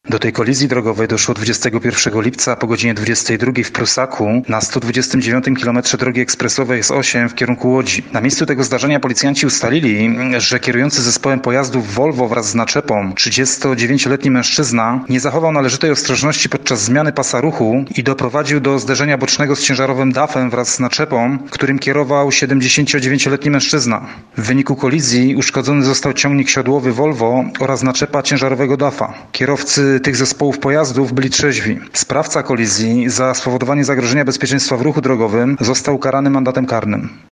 Do tej kolizji drogowej doszło 21 lipca po godzinie 22 w Prusaku na 129 km drogi ekspresowej S8 w kierunku Łodzi. Na miejscu tego zdarzenia policjanci ustalili, że kierujący zespołem pojazdów Volvo wraz z naczepą 39-letni mężczyzna nie zachował należytej ostrożności podczas zmiany pasa ruchu i doprowadził do zderzenia bocznego z ciężarowym DAF-em wraz z naczepą, którym kierował 79-letni mężczyzna. W wyniku kolizji uszkodzony został ciągnik siodłowy Volvo oraz naczepa ciężarowego DAF-a. Kierowcy tych zespołów pojazdów byli trzeźwi. Sprawca kolizji za spowodowanie zagrożenia bezpieczeństwa w ruchu drogowym został ukarany mandatem karnym.